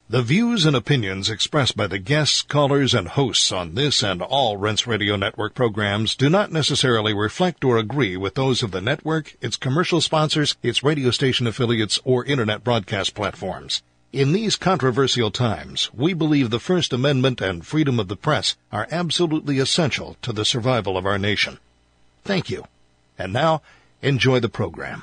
The views and opinions expressed by the guests, callers, and hosts on this and all Rense Radio Network programs do not necessarily reflect or agree with those of the network, its commercial sponsors, its radio station affiliates, or Internet broadcast platforms. In these controversial times, we believe the First Amendment and freedom of the press are absolutely essential to the survival of our nation. Thank you. And now, enjoy the program.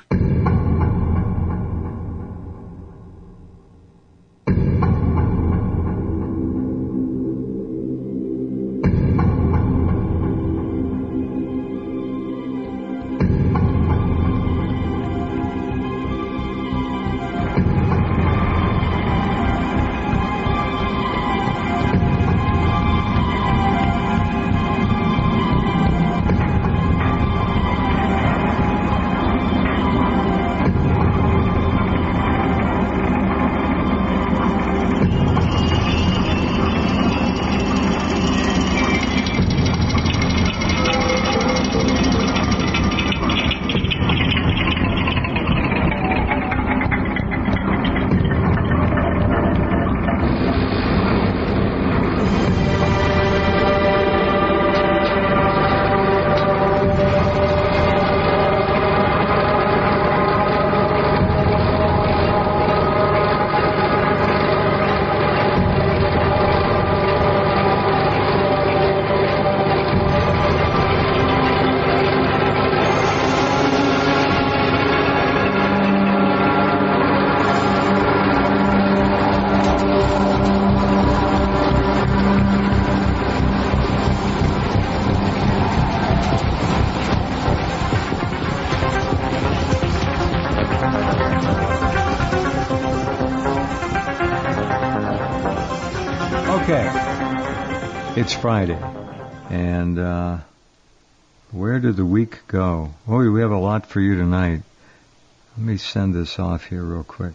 It's Friday, and where did the week go? Oh, we have a lot for you tonight. Let me send this off here real quick.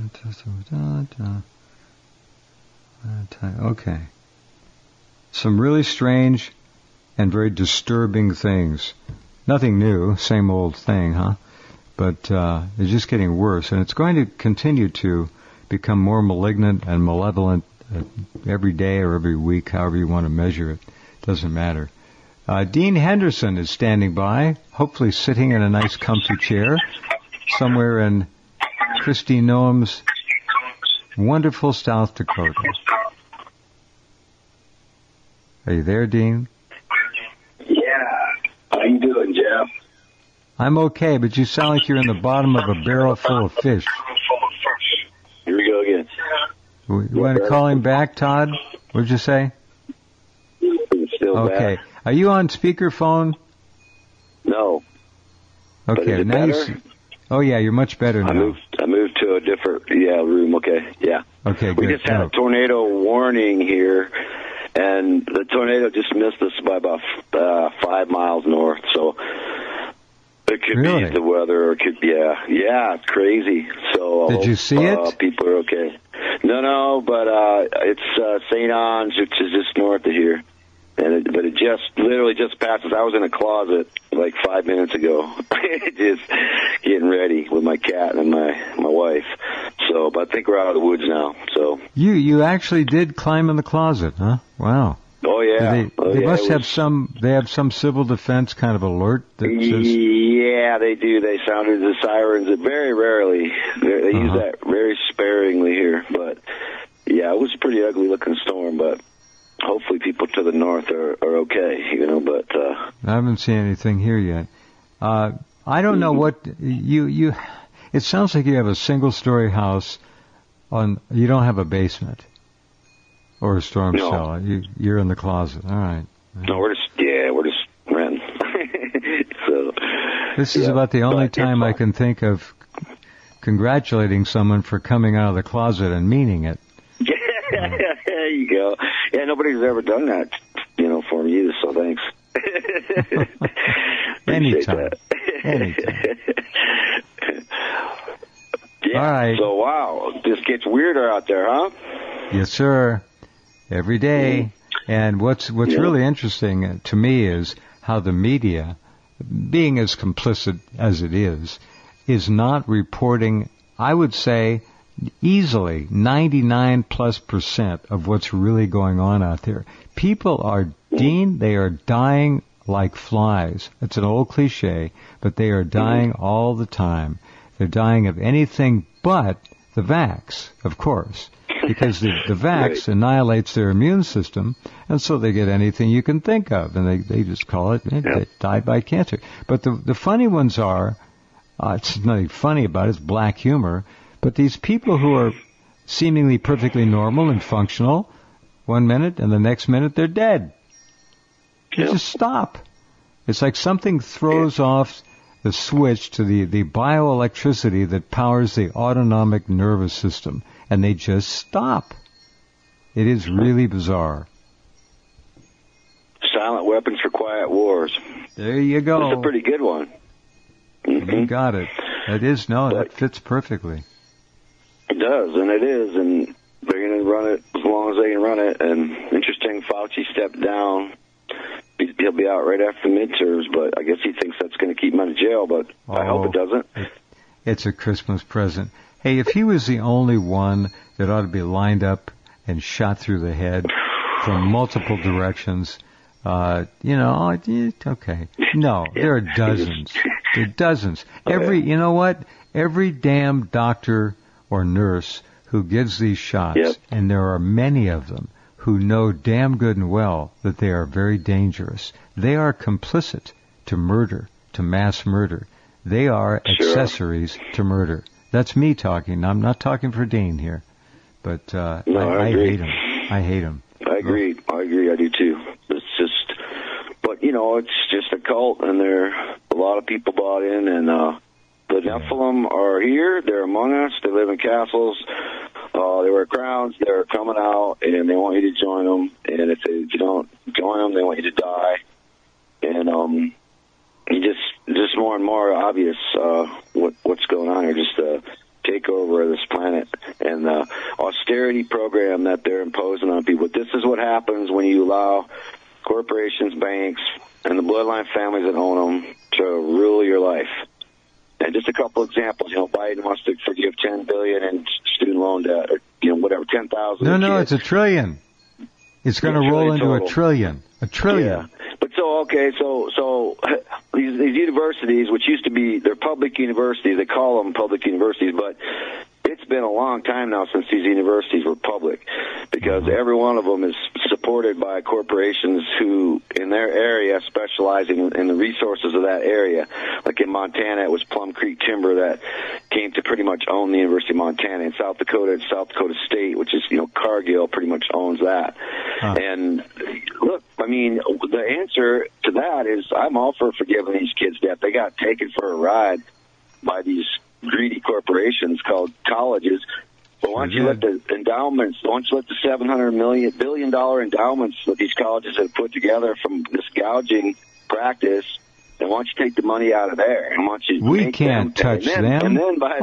Okay. Some really strange and very disturbing things. Nothing new, same old thing, huh? But it's just getting worse, and it's going to continue to become more malignant and malevolent every day or every week, however you want to measure it. Doesn't matter. Dean Henderson is standing by, hopefully sitting in a nice comfy chair somewhere in Kristi Noem's wonderful South Dakota. Are you there, Dean? Yeah. How you doing, Jeff? I'm okay, but you sound like you're in the bottom of a barrel full of fish. Here we go again. You want to call him back, Todd? What'd you say? Still okay. Bad. Are you on speakerphone? No. Okay. Now you. Oh yeah, you're much better now. I moved to a different room. Okay. Yeah. Okay. We good. just had a tornado warning here, and the tornado just missed us by about 5 miles north. So it could be the weather, or it could be it's crazy. So did you see it? People are okay. No, but it's St. Ange, which is just north of here. But it literally just passes. I was in a closet like 5 minutes ago, just getting ready with my cat and my wife. So, but I think we're out of the woods now. So you actually did climb in the closet, huh? Wow. Oh yeah. They must have some. They have some civil defense kind of alert that says. Yeah, they do. They sounded the sirens very rarely. They use that very sparingly here. But yeah, it was a pretty ugly looking storm. But hopefully, people to the north are okay. But I haven't seen anything here yet. I don't know what you. It sounds like you have a single-story house. You don't have a basement. Or a storm cellar. You're in the closet. All right. No, we're just renting. So this is about the only time I can think of congratulating someone for coming out of the closet and meaning it. There you go. Yeah, nobody's ever done that, for me either. So thanks. Anytime. Yeah. All right. So wow, this gets weirder out there, huh? Yes, sir. Every day. And what's really interesting to me is how the media, being as complicit as it is not reporting, I would say, easily 99+% of what's really going on out there. People are, Dean, they are dying like flies. It's an old cliche, but they are dying all the time. They're dying of anything but the vax, of course, because the vax annihilates their immune system, and so they get anything you can think of, and they just call it, they died by cancer. But the funny ones are, it's nothing funny about it, it's black humor, but these people who are seemingly perfectly normal and functional, 1 minute, and the next minute they're dead. You just stop. It's like something throws off the switch to the bioelectricity that powers the autonomic nervous system, and they just stop. It is really bizarre. Silent weapons for quiet wars. There you go. That's a pretty good one. Mm-hmm. You got it. That fits perfectly. It does, and it is, and they're going to run it as long as they can run it. And interesting, Fauci stepped down. He'll be out right after midterms, but I guess he thinks that's going to keep him out of jail, but I hope it doesn't. It's a Christmas present. Hey, if he was the only one that ought to be lined up and shot through the head from multiple directions, okay. No, there are dozens. There are dozens. You know what? Every damn doctor or nurse who gives these shots, and there are many of them, who know damn good and well that they are very dangerous. They are complicit to murder, to mass murder. They are accessories to murder. That's me talking. I'm not talking for Dean here. But I hate him. I hate him. I agree. I do too. It's just, but it's just a cult, and a lot of people bought in, and the Nephilim are here. They're among us. They live in castles. They wear crowns. They're coming out, and they want you to join them. And if you don't join them, they want you to die. And just more and more obvious what's going on here. Just a takeover of this planet and the austerity program that they're imposing on people. This is what happens when you allow corporations, banks, and the bloodline families that own them to rule your life. And just a couple examples, Biden wants to forgive $10 billion in student loan debt, or, 10,000. No, it's $1 trillion. It's going to roll into $1 trillion. $1 trillion. Yeah. But so these universities, which used to be, they're public universities, they call them public universities, but it's been a long time now since these universities were public, because every one of them is supported by corporations who, in their area, specializing in the resources of that area. Like in Montana, it was Plum Creek Timber that came to pretty much own the University of Montana. In South Dakota, it's South Dakota State, which is, Cargill pretty much owns that. And look, the answer to that is I'm all for forgiving these kids' debt. They got taken for a ride by these greedy corporations called colleges. But why don't you let the endowments, why don't you let the $700 billion endowments that these colleges have put together from this gouging practice, and why don't you take the money out of there? And why don't you we can't touch them. And then, by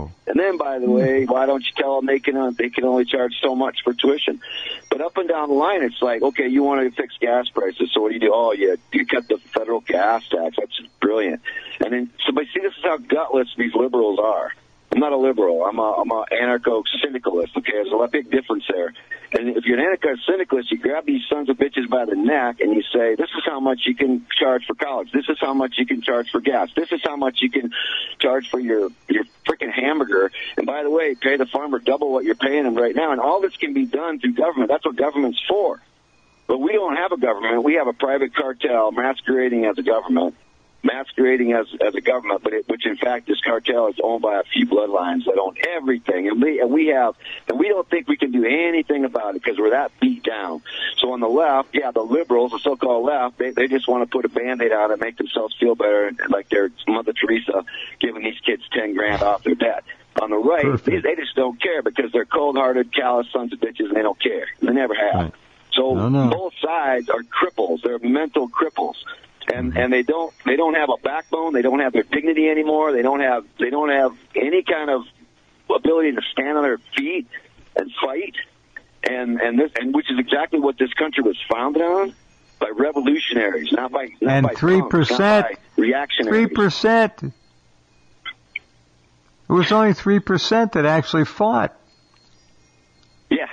the way, why don't you tell them they can only charge so much for tuition? But up and down the line, it's like, okay, you want to fix gas prices, so what do? Oh, you cut the federal gas tax. That's brilliant. And then, but see, this is how gutless these liberals are. I'm not a liberal. I'm a anarcho-syndicalist. Okay, there's a big difference there. And if you're an anarcho-syndicalist, you grab these sons of bitches by the neck and you say, this is how much you can charge for college. This is how much you can charge for gas. This is how much you can charge for your freaking hamburger. And by the way, pay the farmer double what you're paying him right now. And all this can be done through government. That's what government's for. But we don't have a government. We have a private cartel masquerading as a government. Masquerading as a government, which in fact this cartel is owned by a few bloodlines that own everything, and we don't think we can do anything about it because we're that beat down. So on the left, the liberals, the so-called left, they just want to put a Band-Aid on it, make themselves feel better, like they're Mother Teresa giving these kids $10,000 off their debt. On the right, they just don't care because they're cold-hearted, callous sons of bitches, and they don't care. They never have. Right. So both sides are cripples. They're mental cripples. And they don't have a backbone. They don't have their dignity anymore. They don't have any kind of ability to stand on their feet and fight. And which is exactly what this country was founded on, by revolutionaries, not by 3%, reactionaries. 3%. It was only 3% that actually fought. Yeah.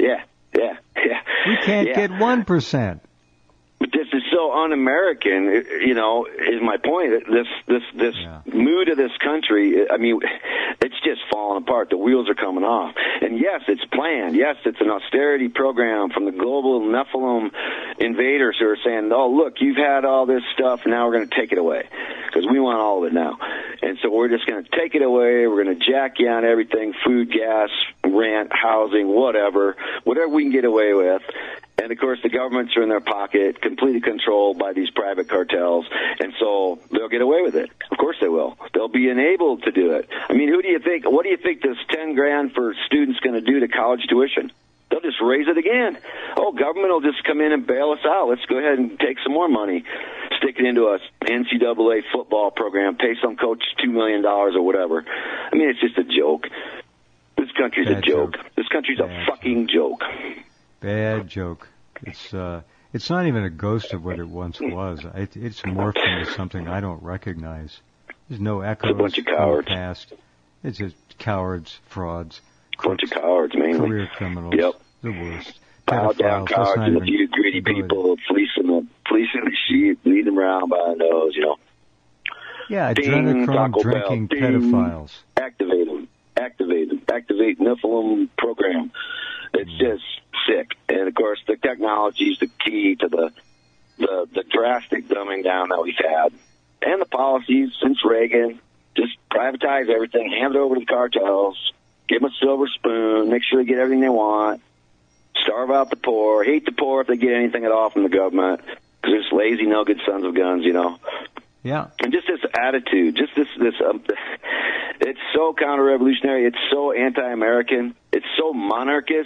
We can't get 1%. But this is so un-American, is my point. This mood of this country, I mean, it's just falling apart. The wheels are coming off. And yes, it's planned. Yes, it's an austerity program from the global Nephilim invaders who are saying, oh, look, you've had all this stuff, now we're going to take it away because we want all of it now. And so we're just going to take it away. We're going to jack you on everything, food, gas, rent, housing, whatever we can get away with. And, of course, the governments are in their pocket, completely controlled by these private cartels, and so they'll get away with it. Of course they will. They'll be enabled to do it. I mean, what do you think this $10,000 for students going to do to college tuition? They'll just raise it again. Oh, government will just come in and bail us out. Let's go ahead and take some more money, stick it into a NCAA football program, pay some coach $2 million or whatever. I mean, it's just a joke. This country's a joke. This country's a fucking joke. Bad joke. It's not even a ghost of what it once was. It's morphed into something I don't recognize. There's no echoes. It's a bunch of cowards. Past. It's just cowards, frauds. Bunch of cowards, mainly. Career criminals. Yep. The worst. Power down cowards and a few greedy people fleecing the sheep, leading them around by the nose, Yeah, adrenochrome drinking pedophiles. Activate them. Activate Nephilim program. It's just sick. And, of course, the technology is the key to the drastic dumbing down that we've had. And the policies since Reagan, just privatize everything, hand it over to the cartels, give them a silver spoon, make sure they get everything they want, starve out the poor, hate the poor if they get anything at all from the government, because they're just lazy, no-good sons of guns, Yeah. And just this attitude, just this it's so counter-revolutionary, it's so anti-American, it's so monarchist,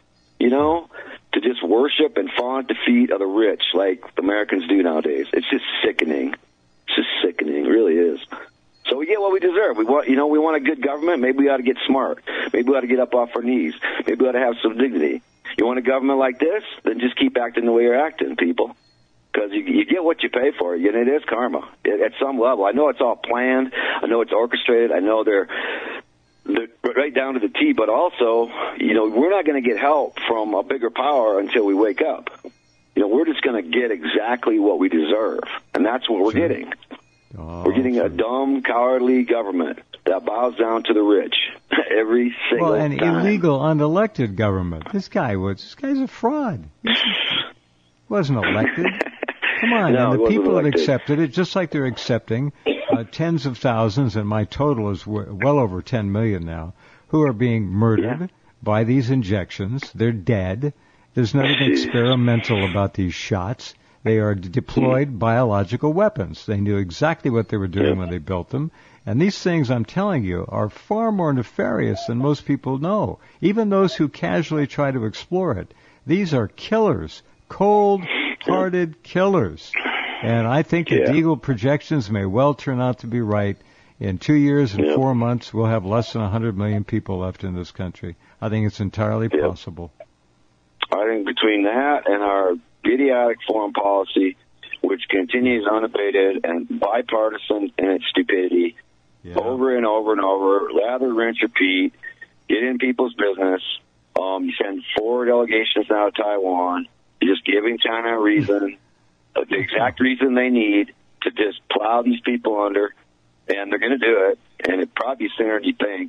to just worship and fall at the feet of the rich like Americans do nowadays. It's just sickening. It's just sickening. It really is. So we get what we deserve. We want a good government. Maybe we ought to get smart. Maybe we ought to get up off our knees. Maybe we ought to have some dignity. You want a government like this? Then just keep acting the way you're acting, people. Because you get what you pay for. And it is karma at some level. I know it's all planned. I know it's orchestrated. I know they're right down to the T. But also, we're not going to get help from a bigger power until we wake up. We're just going to get exactly what we deserve. And that's what we're getting. We're getting a dumb, cowardly government that bows down to the rich every single time. Well, an illegal, unelected government. This guy's a fraud. He wasn't elected. Come on, no, and the people elected. that accepted it, just like they're accepting tens of thousands, and my total is well over 10 million now, who are being murdered by these injections. They're dead. There's nothing experimental about these shots. They are deployed biological weapons. They knew exactly what they were doing when they built them. And these things, I'm telling you, are far more nefarious than most people know, even those who casually try to explore it. These are killers, cold-hearted killers. And I think the Deagle projections may well turn out to be right. In 2 years and 4 months, we'll have less than 100 million people left in this country. I think it's entirely possible. I think between that and our idiotic foreign policy, which continues unabated and bipartisan in its stupidity, over and over and over, lather, rinse, repeat, get in people's business. You send 4 delegations now to Taiwan. You're just giving China a reason, the exact reason they need to just plow these people under, and they're going to do it, and it probably sooner than you think.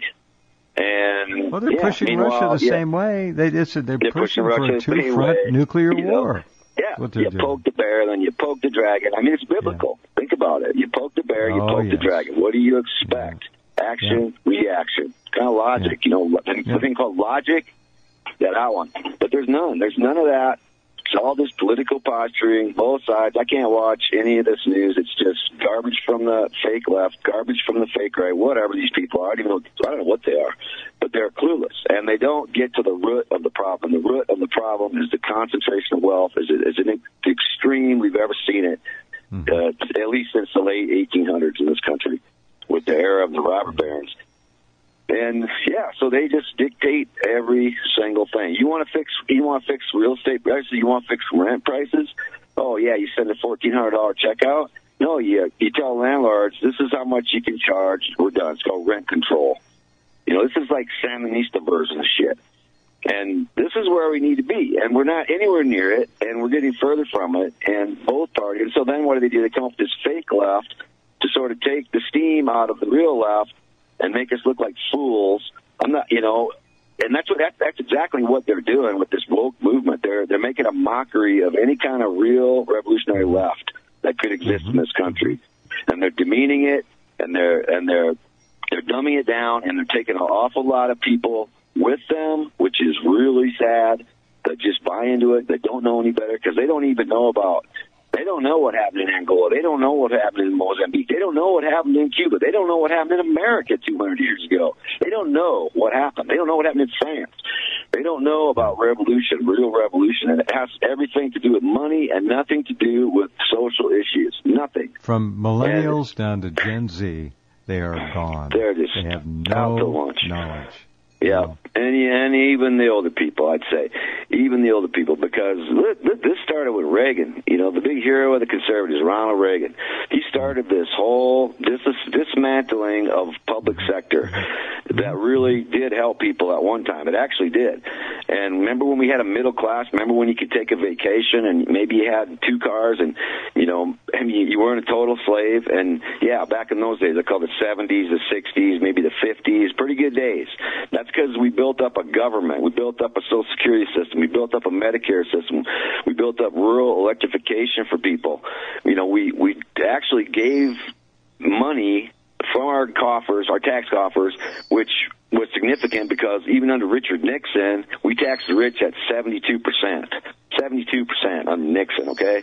And well, they're pushing Russia the same way. They're pushing for a two-front nuclear war. Yeah, you poke the bear, then you poke the dragon. I mean, it's biblical. Think about it. You poke the bear, you poke the dragon. What do you expect? Action, reaction. Kind of logic, the thing called logic. Yeah, that one. But there's none. There's none of that. It's all this political posturing, both sides. I can't watch any of this news. It's just garbage from the fake left, garbage from the fake right, whatever these people are. I don't know what they are, but they're clueless, and they don't get to the root of the problem. The root of the problem is the concentration of wealth is an extreme we've ever seen it, at least since the late 1800s in this country, with the era of the robber barons. And so they just dictate every single thing. You want to fix real estate prices? You want to fix rent prices? Oh yeah, you send a $1,400 check out. No, you tell landlords, this is how much you can charge. We're done. It's called rent control. This is like Sandinista version of shit. And this is where we need to be. And we're not anywhere near it, and we're getting further from it, and both parties. And so then what do? They come up with this fake left to sort of take the steam out of the real left and make us look like fools. I'm not, and that's exactly what they're doing with this woke movement. They're making a mockery of any kind of real revolutionary left that could exist in this country. And they're demeaning it, and they're dumbing it down, and they're taking an awful lot of people with them, which is really sad, that just buy into it. They don't know any better because they don't even know they don't know what happened in Angola. They don't know what happened in Mozambique. They don't know what happened in Cuba. They don't know what happened in America 200 years ago. They don't know what happened. They don't know what happened in France. They don't know about revolution, real revolution, and it has everything to do with money and nothing to do with social issues. Nothing. From millennials down to Gen Z, they are gone. They have no knowledge. Yeah, and even the older people, I'd say. Even the older people, because this started with Reagan. The big hero of the conservatives, Ronald Reagan. He started this whole dismantling of public sector that really did help people at one time. It actually did. And remember when we had a middle class? Remember when you could take a vacation and maybe you had 2 cars and, you weren't a total slave? And, yeah, back in those days, I call it the 70s, the 60s, maybe the 50s, pretty good days. That's because we built up a government. We built up a Social Security system. We built up a Medicare system. We built up rural electrification for people. We actually gave money from our coffers, our tax coffers, which was significant because even under Richard Nixon, we taxed the rich at 72%. 72% under Nixon, okay?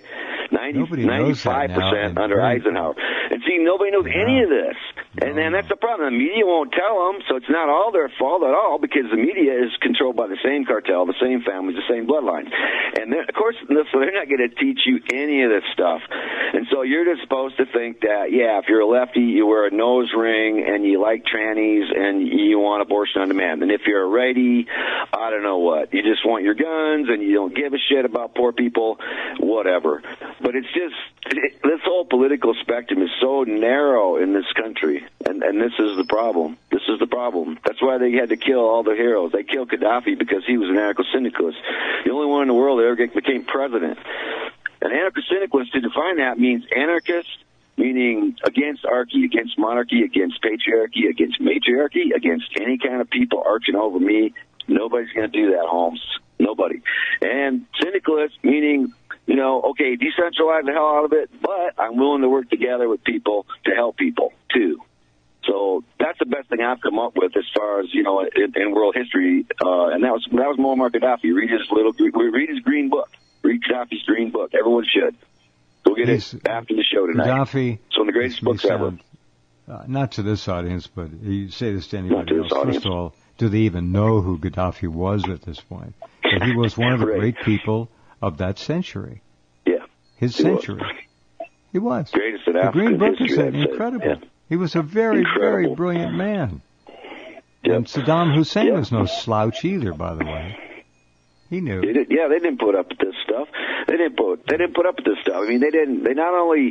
95% under Eisenhower. And see, nobody knows any of this. And then that's the problem. The media won't tell them, so it's not all their fault at all because the media is controlled by the same cartel, the same families, the same bloodlines. And of course, so they're not going to teach you any of this stuff. And so you're just supposed to think that, yeah, if you're a lefty, you wear a nose ring and you like trannies and you want abortion on demand. And if you're a righty, I don't know what. You just want your guns and you don't give a shit about poor people, whatever. But it's just, this whole political spectrum is so narrow in this country. And this is the problem. This is the problem. That's why they had to kill all the heroes. They killed Gaddafi because he was an anarcho-syndicalist. The only one in the world that ever became president. An anarcho-syndicalist, to define that, means anarchist, meaning against archy, against monarchy, against patriarchy, against matriarchy, against any kind of people arching over me. Nobody's going to do that, Holmes. Nobody. And syndicalist, meaning, okay, decentralize the hell out of it, but I'm willing to work together with people to help people, too. So that's the best thing I've come up with as far as, in world history. And that was Muammar Gaddafi. Read his green book. Read Gaddafi's green book. Everyone should. Go get it after the show tonight. Gaddafi. It's one of the greatest books ever. Not to this audience, but you say this to anybody else. First of all, do they even know who Gaddafi was at this point? But he was one of the great people of that century. Yeah. His century. He was. Greatest in African history. The green book is incredible. Yeah. He was a very, very brilliant man. Yep. And Saddam Hussein was no slouch either, by the way. He knew. They didn't put up with this stuff. They didn't put up with this stuff. I mean, they not only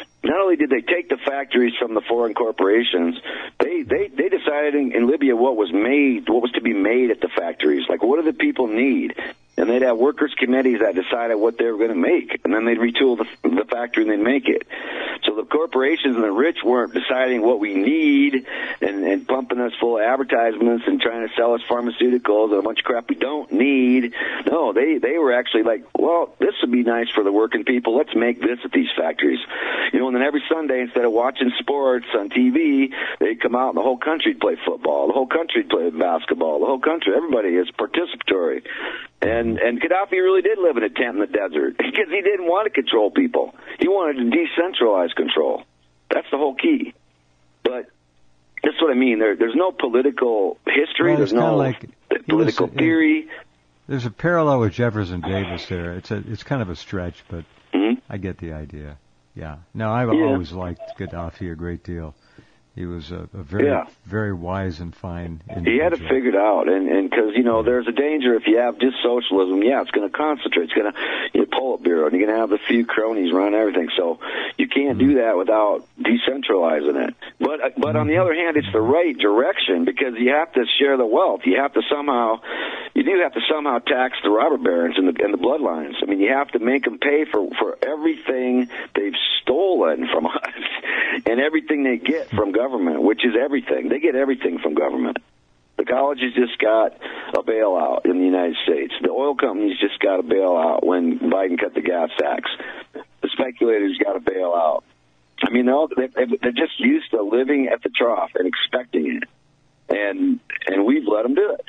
did they take the factories from the foreign corporations, they decided in Libya what was to be made at the factories. Like, what do the people need? And they'd have workers' committees that decided what they were going to make, and then they'd retool the factory and they'd make it. So the corporations and the rich weren't deciding what we need and pumping us full of advertisements and trying to sell us pharmaceuticals and a bunch of crap we don't need. No, they were actually like, well, this would be nice for the working people. Let's make this at these factories. And then every Sunday, instead of watching sports on TV, they'd come out and the whole country'd play football. The whole country'd play basketball. The whole country, everybody is participatory. And Gaddafi really did live in a tent in the desert because he didn't want to control people. He wanted to decentralize control. That's the whole key. But that's what I mean. There's no political history. Well, there's no political theory. There's a parallel with Jefferson Davis there. It's kind of a stretch, but I get the idea. Yeah. No, I've always liked Gaddafi a great deal. He was a very, very wise and fine individual. He had it figured out, and because, there's a danger if you have just socialism, it's going to concentrate. It's going to, Politburo, and you're going to have a few cronies run everything. So you can't do that without decentralizing it. But on the other hand, it's the right direction because you have to share the wealth. You do have to somehow tax the robber barons and the bloodlines. I mean, you have to make them pay for everything they've stolen from us and everything they get from government, which is everything. They get everything from government. The colleges just got a bailout in the United States. The oil companies just got a bailout when Biden cut the gas tax. The speculators got a bailout. I mean, they're just used to living at the trough and expecting it, and we've let them do it.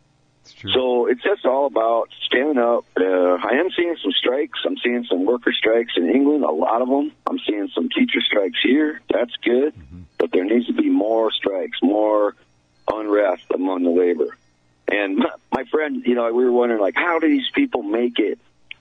So it's just all about standing up. I am seeing some strikes. I'm seeing some worker strikes in England, a lot of them. I'm seeing some teacher strikes here. That's good. But there needs to be more strikes, more unrest among the labor. And my friend, we were wondering, how do these people make it?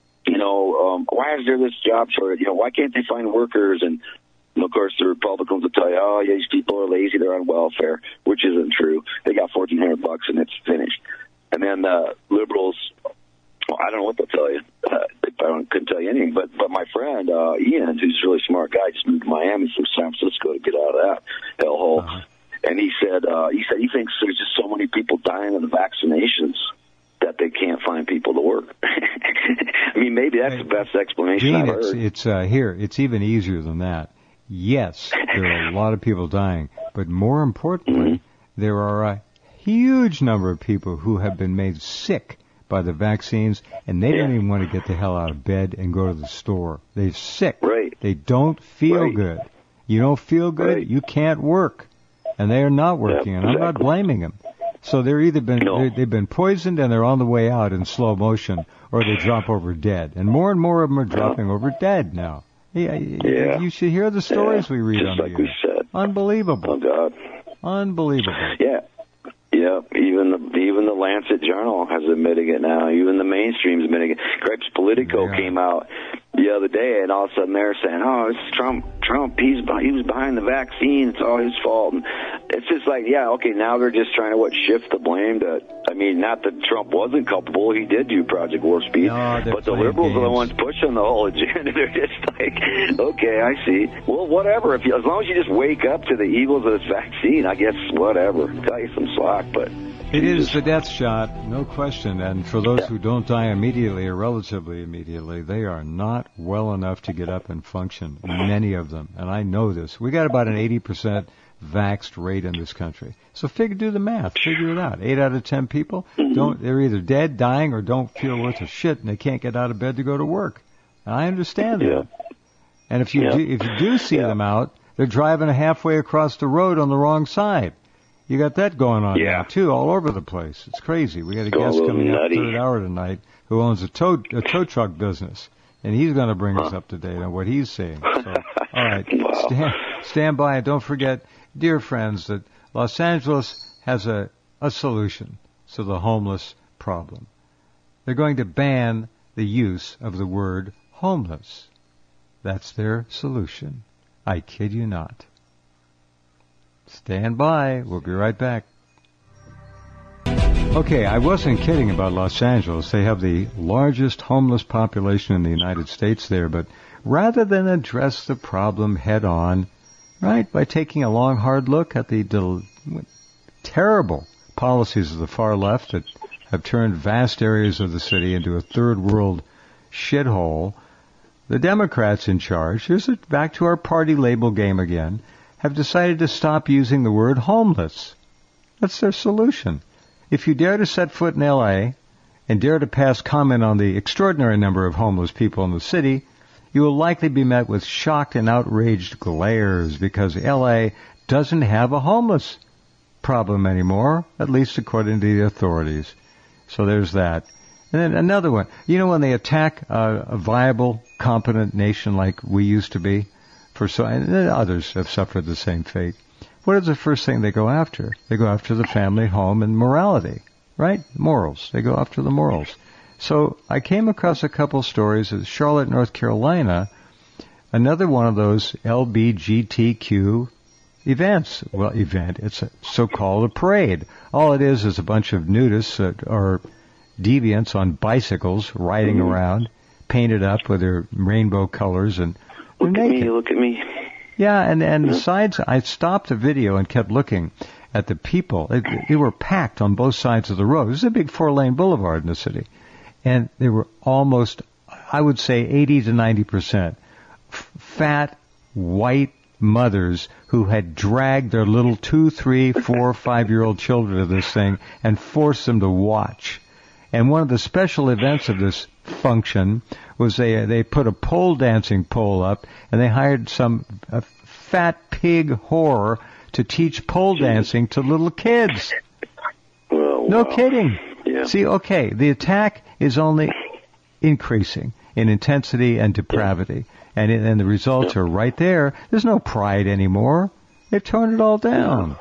Why is there this job shortage? Why can't they find workers? And of course, the Republicans will tell you, these people are lazy, they're on welfare, which isn't true. They got $1,400 and it's finished. And then liberals, I don't know what they'll tell you. I couldn't tell you anything. But my friend, Ian, who's a really smart guy, just moved to Miami from San Francisco to get out of that hellhole. And he said he thinks there's just so many people dying of the vaccinations that they can't find people to work. I mean, maybe that's the best explanation I've heard. It's even easier than that. Yes, there are a lot of people dying, but more importantly, there are a huge number of people who have been made sick by the vaccines, and they don't even want to get the hell out of bed and go to the store. They're sick. Right. They don't feel good. You don't feel good, you can't work. And they are not working, and I'm not blaming them. So they're either they've been poisoned and they're on the way out in slow motion, or they drop over dead. And more of them are dropping over dead now. You should hear the stories we read on the we said. Unbelievable. Oh, God. Unbelievable. Yeah. Yeah, even the Lancet Journal has admitted it now. Even the mainstream's admitting it. Crepes Politico came out the other day, and all of a sudden they're saying, it's Trump. He was behind the vaccine. It's all his fault. And it's just like, now they're just trying to shift the blame to. I mean, not that Trump wasn't culpable. He did do Project Warp Speed, but the liberals are the ones pushing the whole agenda. They're just like, okay, I see. Well, whatever. As long as you just wake up to the evils of this vaccine, I guess whatever. Cut you some slack, but. It is the death shot, no question, and for those who don't die immediately or relatively immediately, they are not well enough to get up and function, many of them, and I know this. We got about an 80% vaxxed rate in this country. So do the math, figure it out. 8 out of 10 people, they're either dead, dying, or don't feel worth a shit, and they can't get out of bed to go to work. And I understand that. And if you do see them out, they're driving halfway across the road on the wrong side. You got that going on now, too, all over the place. It's crazy. We got a guest coming up third hour tonight who owns a tow truck business, and he's going to bring us up to date on what he's seeing. So, all right, stand by, and don't forget, dear friends, that Los Angeles has a solution to the homeless problem. They're going to ban the use of the word homeless. That's their solution. I kid you not. Stand by. We'll be right back. Okay, I wasn't kidding about Los Angeles. They have the largest homeless population in the United States there, but rather than address the problem head on, right, by taking a long, hard look at the terrible policies of the far left that have turned vast areas of the city into a third world shithole, the Democrats in charge, back to our party label game again, have decided to stop using the word homeless. That's their solution. If you dare to set foot in L.A. and dare to pass comment on the extraordinary number of homeless people in the city, you will likely be met with shocked and outraged glares because L.A. doesn't have a homeless problem anymore, at least according to the authorities. So there's that. And then another one. When they attack a viable, competent nation like we used to be, and others have suffered the same fate. What is the first thing they go after? They go after the family, home, and morality, right? Morals. They go after the morals. So I came across a couple stories of Charlotte, North Carolina, another one of those LBGTQ events. Well, it's a so-called a parade. All it is a bunch of nudists or deviants on bicycles riding around, painted up with their rainbow colors, and look at me. Yeah, and the sides, I stopped the video and kept looking at the people. They were packed on both sides of the road. This is a big 4-lane boulevard in the city. And they were almost, I would say 80 to 90% fat, white mothers who had dragged their little 2, 3, 4, 5-year-old children to this thing and forced them to watch. And one of the special events of this function was they put a pole dancing pole up, and they hired some fat pig whore to teach pole dancing to little kids. Well, no kidding. Yeah. See, okay, the attack is only increasing in intensity and depravity. And the results are right there. There's no pride anymore. They've torn it all down.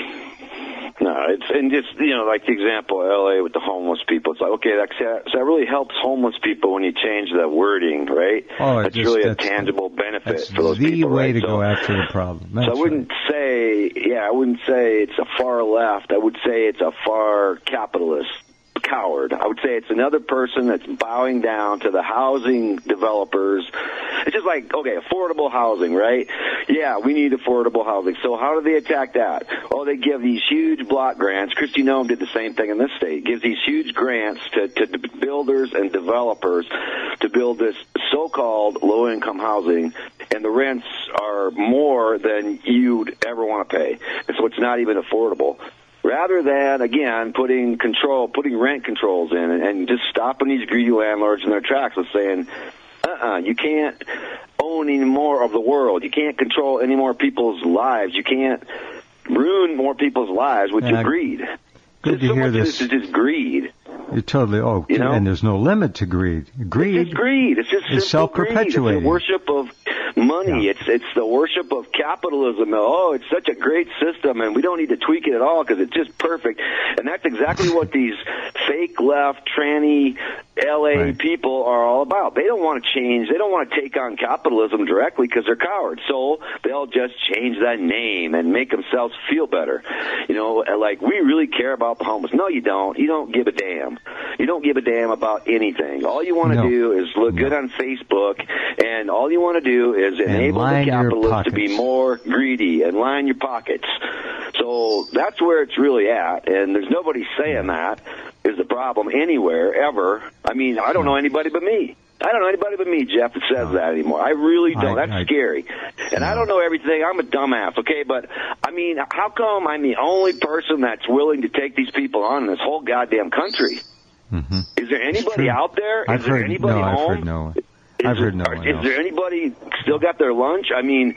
No, and just, like the example of L.A. with the homeless people. It's like, okay, that really helps homeless people when you change the wording, right? Oh, that's really a tangible benefit for those people, right? That's the way to go after the problem. So I wouldn't say it's a far left. I would say it's a far capitalist coward. I would say it's another person that's bowing down to the housing developers. It's just like, okay, affordable housing, right? Yeah, we need affordable housing. So how do they attack that? Oh, they give these huge block grants. Kristi Noem did the same thing in this state. Gives these huge grants to builders and developers to build this so-called low-income housing, and the rents are more than you'd ever want to pay. And so it's not even affordable. Rather than, again, putting rent controls in and just stopping these greedy landlords in their tracks with saying, you can't own any more of the world. You can't control any more people's lives. You can't ruin more people's lives, which is greed. Good to hear this. This is just greed. You're totally, and there's no limit to greed. It's greed. It's just self-perpetuating. It's the worship of money. Yeah. It's the worship of capitalism. Oh, it's such a great system, and we don't need to tweak it at all because it's just perfect. And that's exactly what these fake left, tranny, L.A. people are all about. They don't want to change. They don't want to take on capitalism directly because they're cowards. So they'll just change that name and make themselves feel better. Like, we really care about the homeless. No, you don't. You don't give a damn. You don't give a damn about anything. All you want to do is look good on Facebook, and all you want to do is enable the capitalists to be more greedy and line your pockets. So that's where it's really at, and there's nobody saying that is the problem anywhere, ever. I mean, I don't know anybody but me. I don't know anybody but me, Jeff, that says that anymore. I really don't. That's scary. And I don't know everything. I'm a dumbass, okay? But, I mean, how come I'm the only person that's willing to take these people on in this whole goddamn country? Mm-hmm. Is there anybody out there? Is there anybody home? I've heard no one else. Is there anybody still got their lunch? I mean,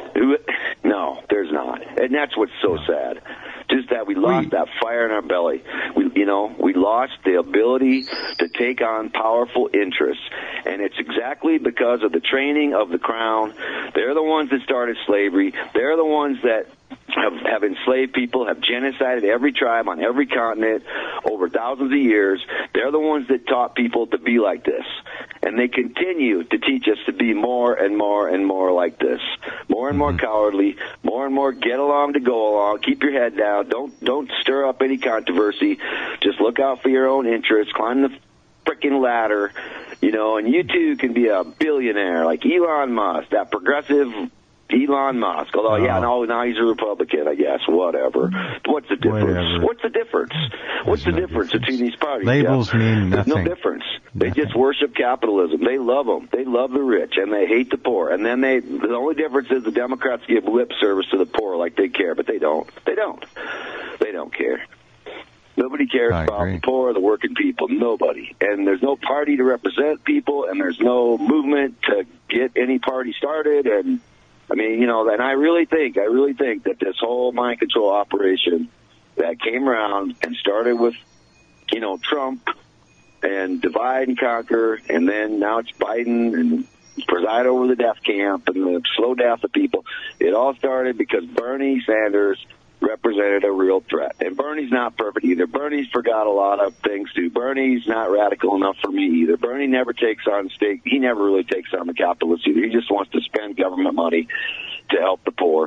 no, there's not. And that's what's so sad. Just that we lost that fire in our belly. We lost the ability to take on powerful interests. And it's exactly because of the training of the Crown. They're the ones that started slavery. They're the ones that have enslaved people, have genocided every tribe on every continent over thousands of years. They're the ones that taught people to be like this. And they continue to teach us to be more and more and more like this. More and more cowardly, more and more get along to go along. Keep your head down. Don't stir up any controversy. Just look out for your own interests. Climb the frickin' ladder, and you too can be a billionaire like Elon Musk, that progressive Elon Musk. Although, now he's a Republican, I guess. Whatever. What's the difference? What's the difference? What's the difference between these parties? Labels mean nothing. There's no difference. They just worship capitalism. They love them. They love the rich, and they hate the poor. And then the only difference is the Democrats give lip service to the poor like they care, but they don't. They don't care. Nobody cares about the poor, the working people. Nobody. And there's no party to represent people, and there's no movement to get any party started. And I mean, and I really think that this whole mind control operation that came around and started with, Trump and divide and conquer, and then now it's Biden and preside over the death camp and the slow death of people. It all started because Bernie Sanders represented a real threat. And Bernie's not perfect either. Bernie's forgot a lot of things too. Bernie's not radical enough for me either. Bernie never takes on state. He never really takes on the capitalists either. He just wants to spend government money to help the poor.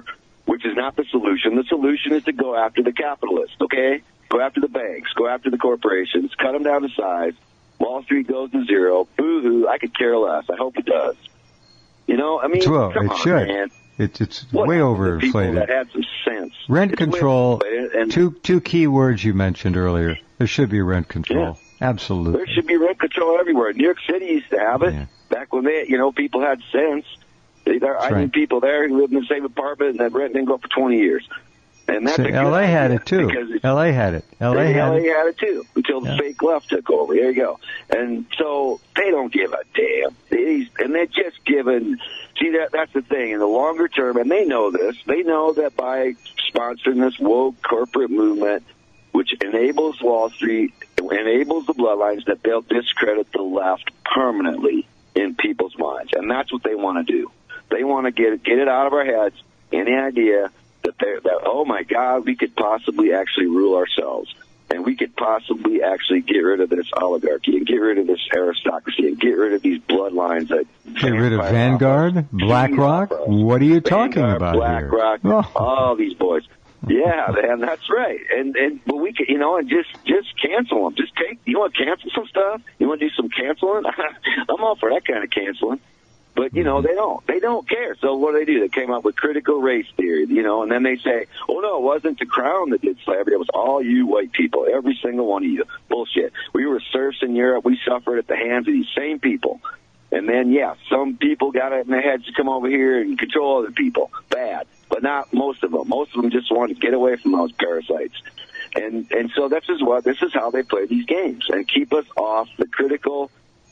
which is not the solution. The solution is to go after the capitalists, okay? Go after the banks, go after the corporations, cut them down to size. Wall Street goes to zero. Boo-hoo, I could care less. I hope it does. You know, I mean, well, come it on, should. man. It's way overinflated. People that had some sense. Rent control, two key words you mentioned earlier. There should be rent control. Yeah. Absolutely. There should be rent control everywhere. New York City used to have it back when people had sense. I knew people there who lived in the same apartment and that rent didn't go up for 20 years. And that's L.A. had it too. L.A. had it. L.A. had it too until the fake left took over. There you go. And so they don't give a damn. And they're just giving. See, that's the thing. In the longer term, and they know this, they know that by sponsoring this woke corporate movement, which enables Wall Street, enables the bloodlines, that they'll discredit the left permanently in people's minds. And that's what they want to do. They want to get it out of our heads, any idea that oh my God, we could possibly actually rule ourselves, and we could possibly actually get rid of this oligarchy and get rid of this aristocracy and get rid of these bloodlines that get rid of Vanguard, BlackRock. What are you talking about BlackRock, here? BlackRock, all these boys. Yeah, man, that's right. But we could, and just cancel them. Just you want to cancel some stuff? You want to do some canceling? I'm all for that kind of canceling. But, they don't care. So what do? They came up with critical race theory, and then they say, oh, no, it wasn't the crown that did slavery. It was all you white people, every single one of you. Bullshit. We were serfs in Europe. We suffered at the hands of these same people. And then, some people got it in their heads to come over here and control other people. Bad. But not most of them. Most of them just wanted to get away from those parasites. And so this is how they play these games and keep us off the critical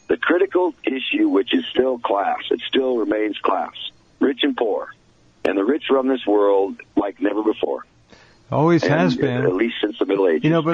issue, which is still class. It still remains class, rich and poor. And the rich run this world like never before. Always has been. At least since the Middle Ages. But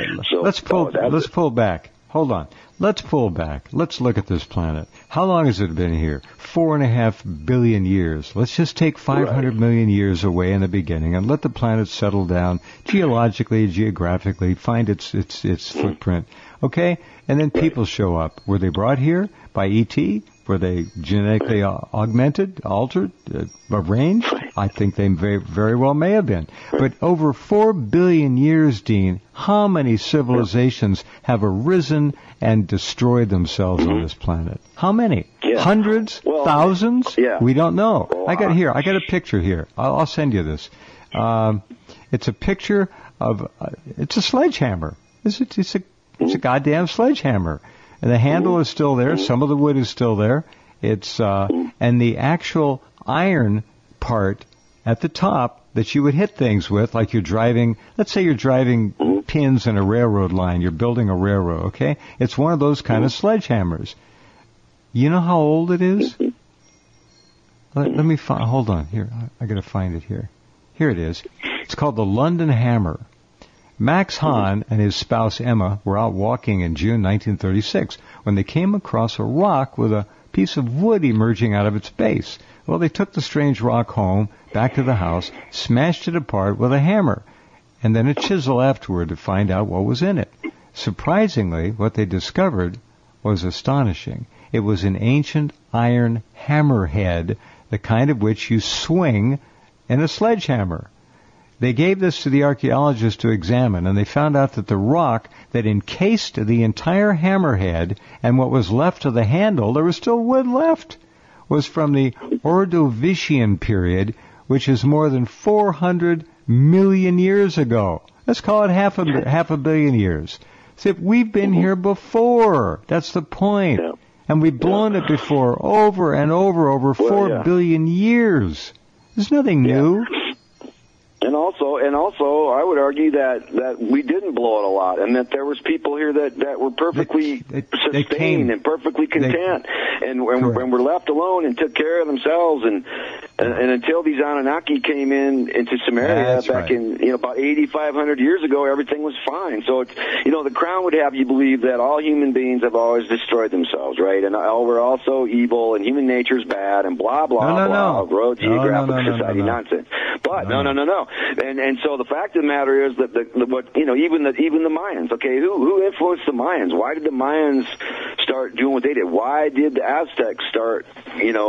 let's pull back. Hold on. Let's pull back. Let's look at this planet. How long has it been here? 4.5 billion years. Let's just take 500 million years away in the beginning and let the planet settle down geologically, geographically, find its footprint. Okay? And then people show up. Were they brought here by E.T.? Were they genetically augmented, altered, arranged? I think they very, very well may have been. But over 4 billion years, Dean, how many civilizations have arisen and destroyed themselves on this planet? How many? Yeah. Hundreds? Thousands? Yeah. We don't know. I got a picture here. I'll send you this. It's a picture of, it's a sledgehammer. It's a goddamn sledgehammer. And the handle is still there. Some of the wood is still there. It's and the actual iron part at the top that you would hit things with, like you're driving. Let's say you're driving pins in a railroad line. You're building a railroad. Okay, it's one of those kind of sledgehammers. You know how old it is? Let me find. Hold on. Here, I got to find it here. Here it is. It's called the London Hammer. Max Hahn and his spouse Emma were out walking in June 1936 when they came across a rock with a piece of wood emerging out of its base. Well, they took the strange rock home, back to the house, smashed it apart with a hammer, and then a chisel afterward to find out what was in it. Surprisingly, what they discovered was astonishing. It was an ancient iron hammerhead, the kind of which you swing in a sledgehammer. They gave this to the archaeologists to examine, and they found out that the rock that encased the entire hammerhead and what was left of the handle, there was still wood left, was from the Ordovician period, which is more than 400 million years ago. Let's call it half a billion years. See, we've been here before. That's the point. Yeah. And we've blown it before, over and over 4 billion years. There's nothing new. And also, I would argue that we didn't blow it a lot, and that there was people here that were perfectly sustained and perfectly content, and when were left alone and took care of themselves, and until these Anunnaki came into Samaria back in about 8,500 years ago, everything was fine. So it's the Crown would have you believe that all human beings have always destroyed themselves, right? And we're also evil, and human nature's bad, and blah blah blah. Road geographic society nonsense. But no. And so the fact of the matter is that even the Mayans, okay, who influenced the Mayans? Why did the Mayans start doing what they did? Why did the Aztecs start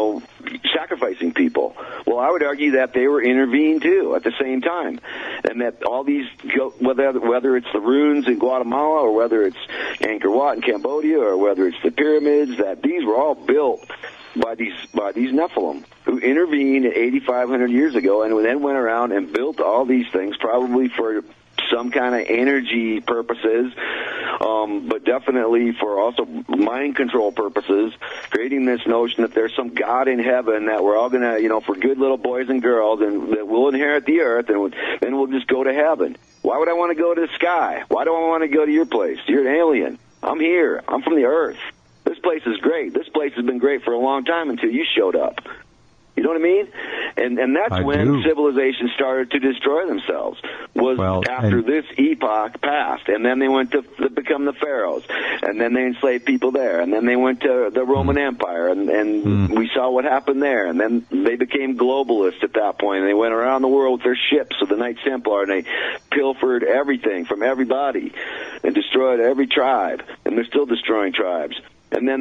sacrificing people. Well, I would argue that they were intervened too at the same time, and that all these, whether it's the ruins in Guatemala or whether it's Angkor Wat in Cambodia or whether it's the pyramids, that these were all built by these Nephilim who intervened 8,500 years ago and then went around and built all these things, probably for some kind of energy purposes, but definitely for also mind control purposes, creating this notion that there's some God in heaven that we're all going to, for good little boys and girls, and that we'll inherit the earth, and then we'll just go to heaven. Why would I want to go to the sky? Why do I want to go to your place? You're an alien. I'm here. I'm from the earth. This place is great. This place has been great for a long time until you showed up. You know what I mean? And that's when civilization started to destroy themselves, after this epoch passed. And then they went to become the pharaohs. And then they enslaved people there. And then they went to the Roman Empire. And we saw what happened there. And then they became globalists at that point. And they went around the world with their ships of the Knights Templar. And they pilfered everything from everybody and destroyed every tribe. And they're still destroying tribes. And then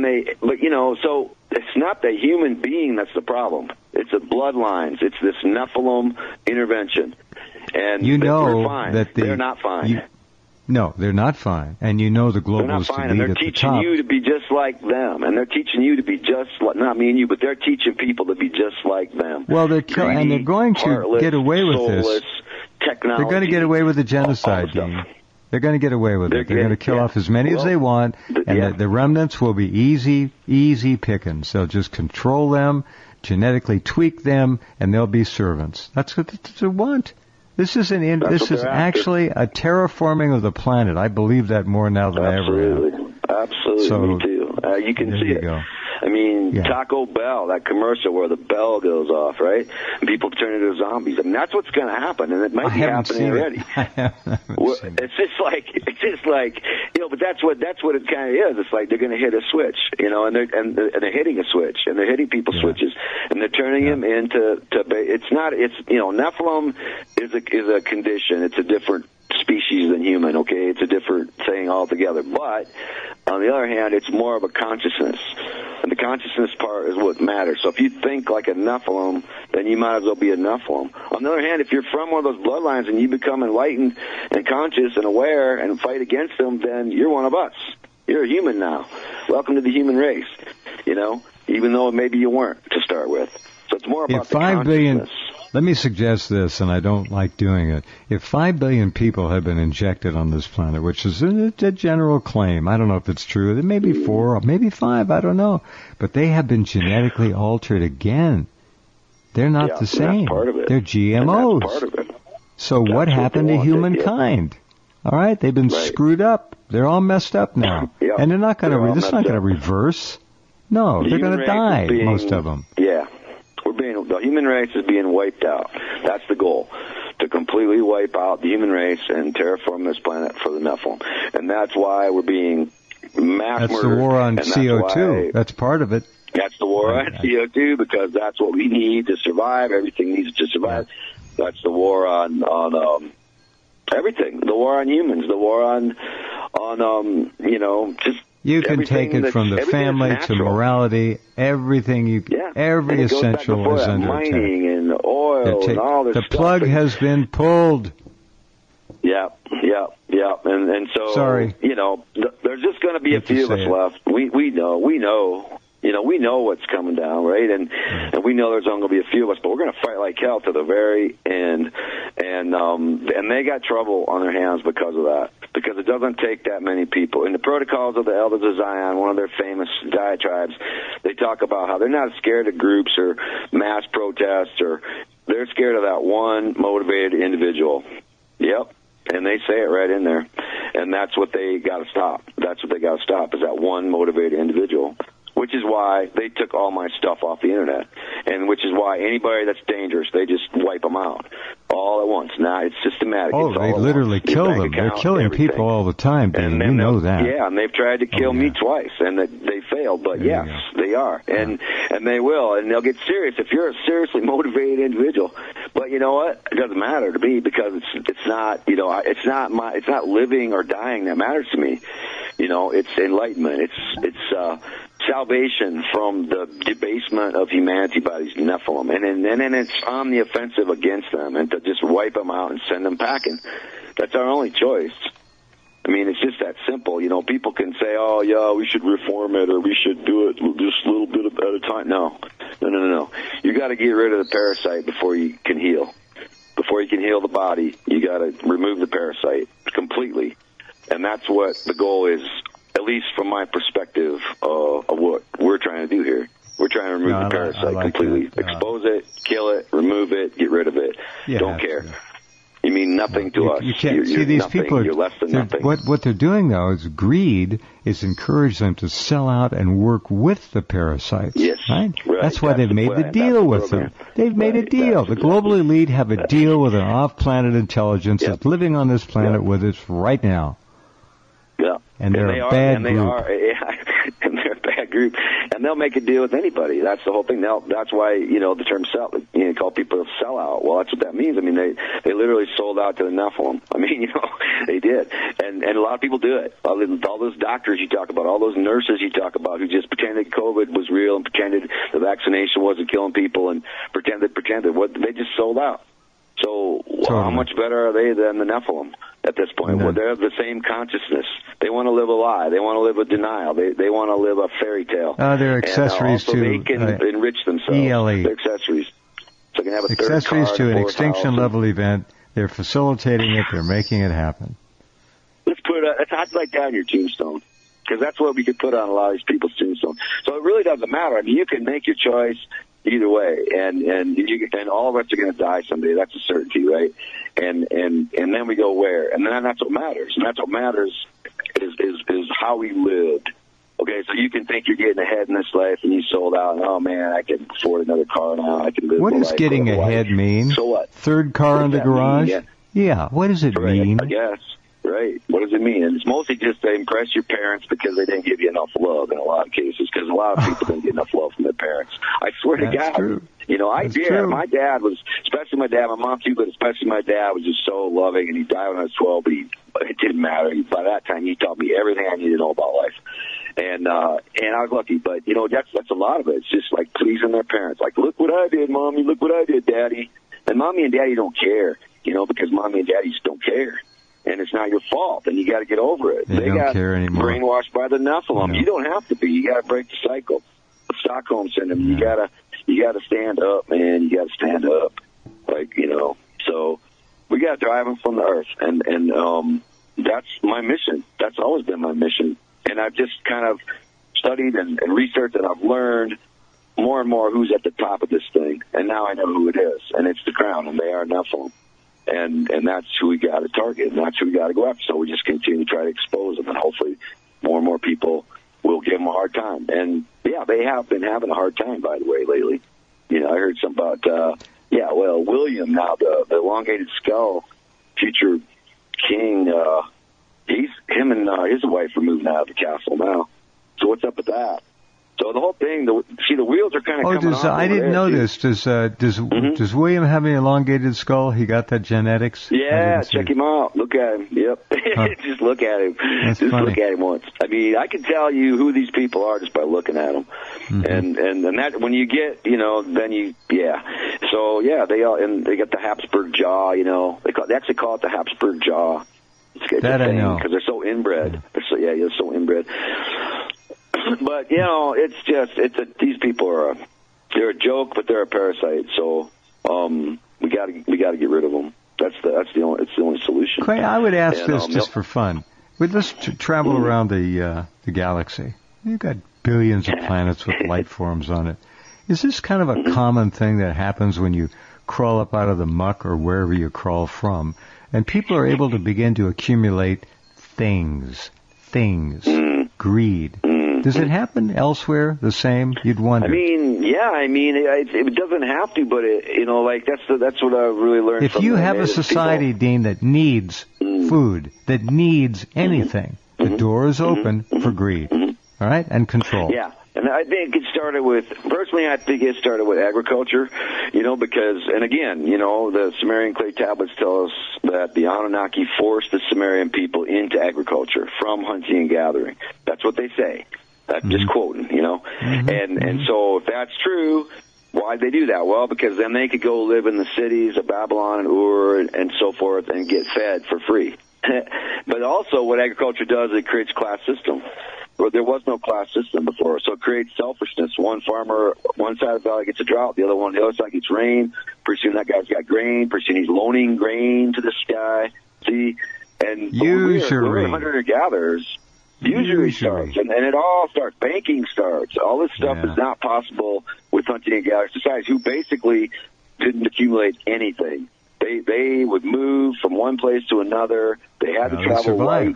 so it's not the human being that's the problem. It's the bloodlines. It's this Nephilim intervention. And they're fine. They're not fine. No, they're not fine. And the globalists elite and they're teaching you to be just like them. And they're teaching you to be just like, not me and you, but they're teaching people to be just like them. Well, they're and they're going to get away with this. Technology, they're going to get away with the genocide, Dean. They're going to get away with it. They're going to kill off as many as they want, and the remnants will be easy pickings. They'll just control them, genetically tweak them, and they'll be servants. That's what they want. This is actually a terraforming of the planet. I believe that more now than I ever have. Absolutely, so, me too. You can see it. Go. I mean, Taco Bell, that commercial where the bell goes off, right? And people turn into zombies. I mean, that's what's going to happen, and it might be happening already. It's just like, but that's what it kind of is. It's like they're going to hit a switch, and they're hitting a switch, and they're hitting people's switches, and they're turning them into. Nephilim is a condition. It's a different species than human, okay? It's a different thing altogether. But, on the other hand, it's more of a consciousness. And the consciousness part is what matters. So if you think like a Nephilim, then you might as well be a Nephilim. On the other hand, if you're from one of those bloodlines and you become enlightened and conscious and aware and fight against them, then you're one of us. You're a human now. Welcome to the human race, even though maybe you weren't to start with. So it's more about the consciousness. Let me suggest this, and I don't like doing it. If 5 billion people have been injected on this planet, which is a general claim, I don't know if it's true. There may be 4, maybe 5, I don't know. But they have been genetically altered again. They're not the same. That's part of it. They're GMOs. That's part of it. So what happened to humankind? All right, they've been screwed up. They're all messed up now. And they're not going to. This is not going to reverse. No, they're going to die. Most of them. Yeah. The human race is being wiped out. That's the goal, to completely wipe out the human race and terraform this planet for the Nephilim. And that's why we're being mass murdered. That's the war on CO2. That's part of it. That's the war on CO2, because that's what we need to survive. Everything needs to survive. Yeah. That's the war on everything. The war on humans. The war on just. You can take it from the family to morality. Everything every essential is under attack. Mining and oil and all this stuff. The plug has been pulled. Yeah. And so, sorry. There's just going to be a few of us left. We know. We know what's coming down, right? And we know there's only going to be a few of us, but we're going to fight like hell to the very end. And they got trouble on their hands because of that. Because it doesn't take that many people. In the Protocols of the Elders of Zion, one of their famous diatribes, they talk about how they're not scared of groups or mass protests, or they're scared of that one motivated individual. Yep. And they say it right in there. And that's what they got to stop. That's what they got to stop, is that one motivated individual. Which is why they took all my stuff off the internet, and which is why anybody that's dangerous, they just wipe them out all at once. Now it's systematic. Oh, they literally kill them. They're killing people all the time, Dan. You know that. Yeah, and they've tried to kill me twice, and they failed. But yes, they are, and they will, and they'll get serious if you're a seriously motivated individual. But you know what? It doesn't matter to me, because it's not it's not living or dying that matters to me. It's enlightenment. It's salvation from the debasement of humanity by these Nephilim, and then it's on the offensive against them, and to just wipe them out and send them packing. That's our only choice. I mean, it's just that simple. You know, people can say, oh, yeah, we should reform it, or we should do it just a little bit at a time. No. You got to get rid of the parasite before you can heal. Before you can heal the body, you got to remove the parasite completely. And that's what the goal is, at least from my perspective, of what we're trying to do here. We're trying to remove the parasite completely. Expose it, kill it, remove it, get rid of it. Yeah, don't care. You mean nothing to us. You can't see these nothing. people. You're less than nothing. What they're doing though is greed is encourage them to sell out and work with the parasites. Yes, right. That's why they've made the plan. deal with them. They've made a deal. The global elite have a deal with an off-planet intelligence that's living on this planet with us right now. Yeah, and they're a bad group. And they're a bad group, and they'll make a deal with anybody. That's the whole thing. That's why the term sell. Call people a sellout. Well, that's what that means. I mean, they literally sold out to the Nephilim. I mean, they did, and a lot of people do it. All those doctors you talk about, all those nurses you talk about, who just pretended COVID was real and pretended the vaccination wasn't killing people and pretended. What they just sold out. So how much better are they than the Nephilim at this point? Well, they're the same consciousness. They want to live a lie. They want to live a denial. They want to live a fairy tale. They're accessories to. They can enrich themselves. ELE. They're accessories. So they can have a accessories third to an an extinction level event. They're facilitating it. They're making it happen. Let's write down your tombstone, because that's what we could put on a lot of these people's tombstones. So it really doesn't matter. I mean, you can make your choice either way, and all of us are going to die someday. That's a certainty, right? And then we go where, and then that's what matters. And that's what matters is how we lived. Okay, so you can think you're getting ahead in this life, and you sold out, and oh man, I can afford another car now. I can live. What does getting ahead mean? So what? Third car in the garage? Yeah. What does it mean? I guess. Right. What does it mean? And it's mostly just to impress your parents because they didn't give you enough love in a lot of cases, because a lot of people didn't get enough love from their parents. I swear to God. True. I did. True. My dad was, especially my dad, my mom too, but especially my dad was just so loving, and he died when I was 12, but it didn't matter. By that time, he taught me everything I needed to know about life. And I was lucky, but that's a lot of it. It's just like pleasing their parents. Like, look what I did, Mommy. Look what I did, Daddy. And Mommy and Daddy don't care, because Mommy and Daddy just don't care. And it's not your fault, and you got to get over it. They got care anymore. Brainwashed by the Nephilim. No. You don't have to be. You got to break the cycle. The Stockholm syndrome. No. You got to stand up, man. You got to stand up. So we got to drive them from the earth, and that's my mission. That's always been my mission. And I've just kind of studied and researched, and I've learned more and more who's at the top of this thing. And now I know who it is, and it's the Crown, and they are Nephilim. And that's who we got to target, and that's who we got to go after. So we just continue to try to expose them, and hopefully more and more people will give them a hard time. And, yeah, they have been having a hard time, by the way, lately. I heard something about, William now, the elongated skull, future king, him and his wife are moving out of the castle now. So what's up with that? So the whole thing, the wheels are kind of coming off. I didn't know this. Does William have an elongated skull? He got that genetics? Yeah, check him out. Look at him. Yep. Just look at him. That's just funny. Look at him once. I mean, I can tell you who these people are just by looking at them. Mm-hmm. And that when you get, then you, yeah. So yeah, they got the Habsburg jaw. They actually call it the Habsburg jaw. It's that I know, because they're so inbred. Yeah. They're so inbred. But these people they're a joke, but they're a parasite. So we got to get rid of them. It's the only solution. Clay, I would ask this just for fun. Let's travel around the galaxy. You've got billions of planets with life forms on it. Is this kind of a common thing that happens when you crawl up out of the muck or wherever you crawl from, and people are able to begin to accumulate things, greed? Does it happen elsewhere the same? You'd wonder. It doesn't have to, but that's what I really learned. If you have a society, Dean, that needs food, that needs anything, the door is open for greed, all right, and control. Yeah. And I think it started with agriculture, because, and again, the Sumerian clay tablets tell us that the Anunnaki forced the Sumerian people into agriculture from hunting and gathering. That's what they say. I'm just quoting, you know. And so if that's true, why'd they do that? Well, because then they could go live in the cities of Babylon and Ur and so forth and get fed for free. But also what agriculture does, it creates class system. Where there was no class system before, so it creates selfishness. One farmer, one side of the valley gets a drought, the other side gets rain. Pretty soon that guy's got grain. Pretty soon he's loaning grain to this guy. See, and we're hunter-gatherers. Usury starts, and it all starts. Banking starts. All this stuff is not possible with hunting and gathering societies who basically didn't accumulate anything. They would move from one place to another. They had to travel light.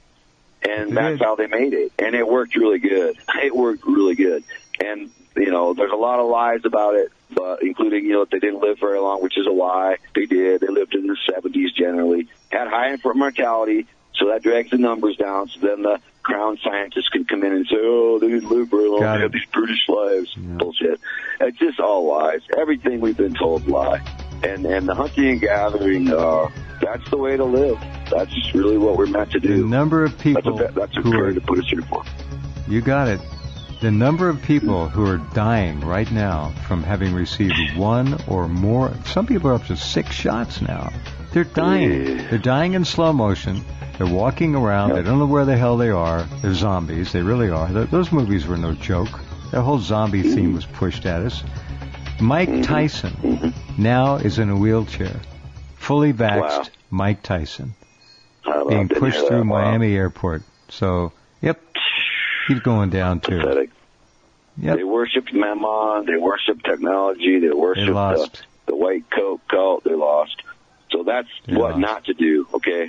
And that's how they made it. And it worked really good. It worked really good. And, you know, there's a lot of lies about it, but including, you know, they didn't live very long, which is a lie. They did. They lived in the 70s generally. Had high infant mortality, so that drags the numbers down. So then the crown scientists can come in and say, oh, they didn't live very long. They had these brutish lives. Yeah. Bullshit. It's just all lies. Everything we've been told lie. And the hunting and gathering, that's the way to live. That's just really what we're meant to do. The number of people that's a to put us here for. You got it. The number of people who are dying right now from having received one or more, some people are up to 6 shots now. They're dying. Yeah. They're dying in slow motion. They're walking around. Yep. They don't know where the hell they are. They're zombies. They really are. Those movies were no joke. That whole zombie theme was pushed at us. Mike Tyson now is in a wheelchair. Fully vaxxed Mike Tyson. Being pushed through Miami Airport. So, yep, he's going down too. Pathetic. Yep. They worshipped Mammon. They worshipped technology. They worshipped the white coat cult. They lost. So that's not to do, okay?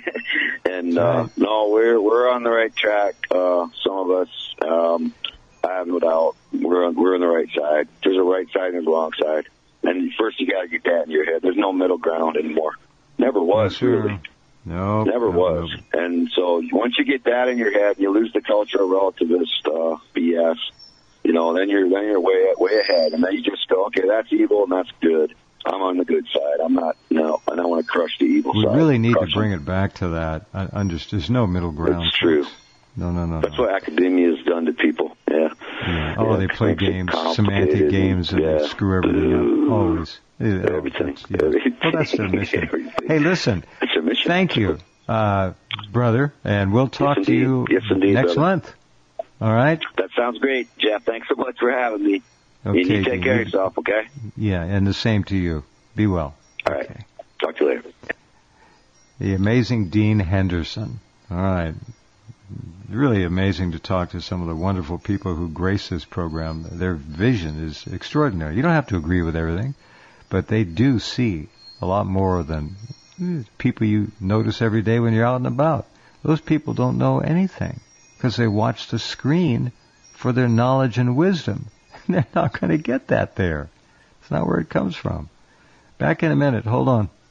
And no, we're on the right track. Some of us, I have no doubt, we're on the right side. There's a right side and there's a wrong side. And first you got to get that in your head. There's no middle ground anymore. Never was, really. No, never was. No. And so once you get that in your head, you lose the cultural relativist BS. You know, then you're way ahead, and then you just go, okay, that's evil and that's good. I'm on the good side. I'm not. No, I don't want to crush the evil side. We really need to bring it back to that. There's no middle ground. It's true. No. That's what academia has done to people. Yeah. Oh, they play games, semantic games, and they screw everything up. Always. Everything. Well, that's their mission. Hey, listen. It's their mission. Thank you, brother, and we'll talk to you next month. All right? That sounds great, Jeff. Thanks so much for having me. Okay. And you take care of yourself, okay? Yeah, and the same to you. Be well. All right. Okay. Talk to you later. The amazing Dean Henderson. All right. Really amazing to talk to some of the wonderful people who grace this program. Their vision is extraordinary. You don't have to agree with everything, but they do see a lot more than people you notice every day when you're out and about. Those people don't know anything because they watch the screen for their knowledge and wisdom. They're not going to get that there. It's not where it comes from. Back in a minute. Hold on.